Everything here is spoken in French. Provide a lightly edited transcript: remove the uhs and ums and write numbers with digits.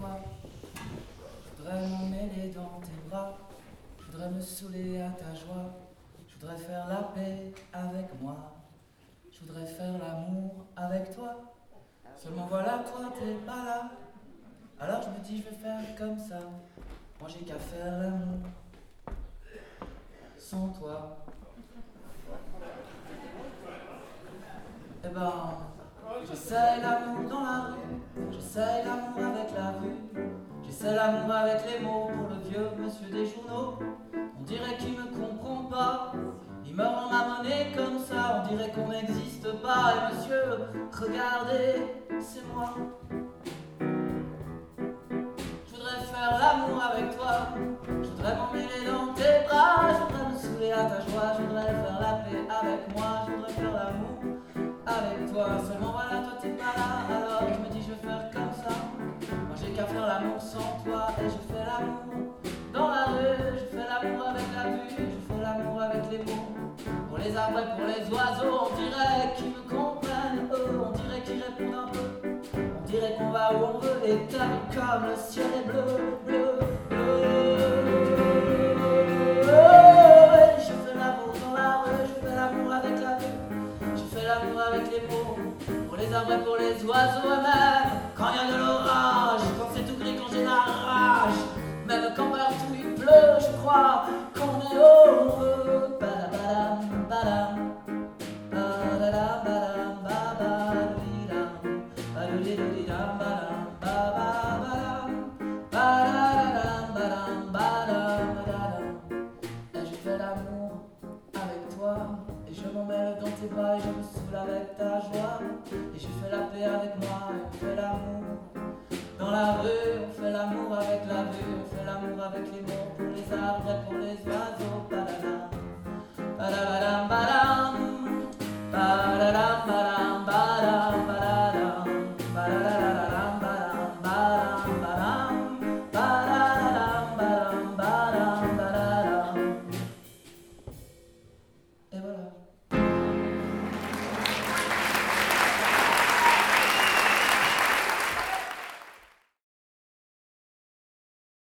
toi. Je voudrais m'emmêler dans tes bras, je voudrais me saouler à ta joie, je voudrais faire la paix avec moi, je voudrais faire l'amour avec toi. Seulement voilà, toi t'es pas là, alors je me dis je vais faire comme ça, moi j'ai qu'à faire l'amour sans toi. Eh ben, j'essaie l'amour dans la rue, j'essaie l'amour avec la vue, j'essaie l'amour avec les mots pour le vieux monsieur des journaux. On dirait qu'il me comprend pas, il me rend ma monnaie comme ça, on dirait qu'on n'existe pas. Et monsieur, regardez, c'est moi. Je voudrais faire l'amour avec toi, je voudrais m'emmêler dans tes bras, je voudrais me saouler à ta joie, je voudrais faire la paix avec moi, je voudrais faire l'amour avec toi. Seulement voilà, toi t'es pas là, alors je me dis je vais faire comme ça. Moi j'ai qu'à faire l'amour sans toi, et je fais l'amour dans la rue, je fais l'amour avec la vue, je fais l'amour avec les mots. Pour les arbres et pour les oiseaux, on dirait qu'ils me comprennent, eux, on dirait qu'ils répondent un peu. On dirait qu'on va où on veut, et comme le ciel est bleu, bleu, bleu. Je fais l'amour dans la rue, je fais l'amour avec la vue, je fais l'amour avec les mots. Pour les arbres et pour les oiseaux, et même quand il y a de l'orage, quand c'est tout gris, quand j'ai la rage, même quand partout il pleut, je crois qu'on est heureux. Badabadam, badam, badadam, badam, babadidam, badidididam, badam, babadam, badadam, badam, badam, badam. Et je fais l'amour avec toi, et je m'emmêle dans tes bras, et je me saoule avec ta joie, et je fais la paix avec moi, et on fait l'amour dans la rue, on fait l'amour avec la vue, on fait l'amour avec les mots, pour les arbres et pour les oiseaux.